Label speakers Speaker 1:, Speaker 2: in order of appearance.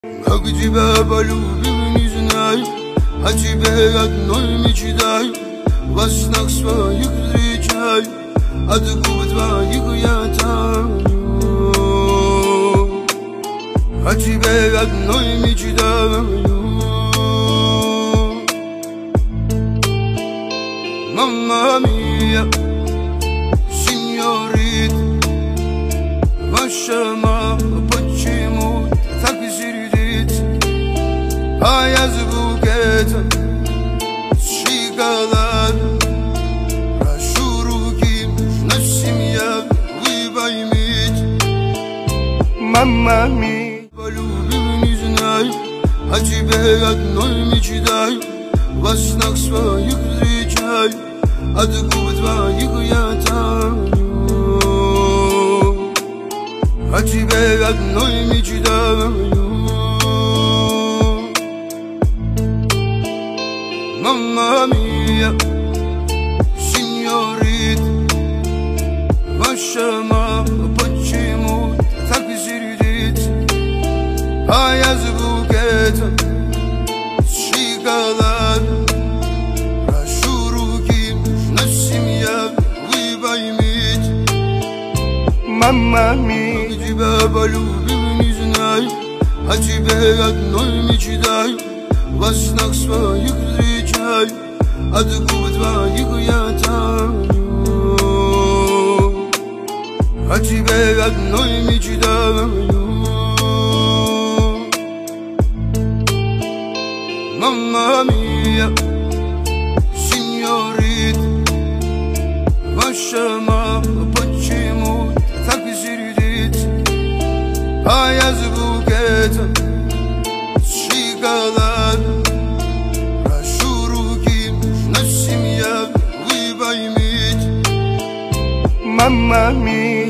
Speaker 1: Как тебя полюбил, не знаю, о тебе одной мечтаю, во снах своих встречаю, от губ твоих я таю. О тебе одной мечтаю. Мамма мия, сеньорит, ваша мама почему так сердит? А я с букетом, с шоколадом, прошу руки, наша семья, вы поймите. Мамма мия, полюбил, не знаю, о тебе одной мечтаю, во снах своих встречаю, от губ твоих я таю. О тебе одной мечтаю. Мамма мия, сеньорит, ваша мама почему так сердит? А я с букетом, с шоколадом, прошу руки, наша семья, вы поймите. Мамма мия, как тебя полюбил, не знаю, о тебе одной мечтаю, во снах своих встречаю, от губ твоих я таю. О тебе одной мечтаю. Мамма мия, сеньорит, ваша мама почему так сердит? А я с букетом, с шоколадом, прошу руки, наша семья, вы поймите. Мамма мия.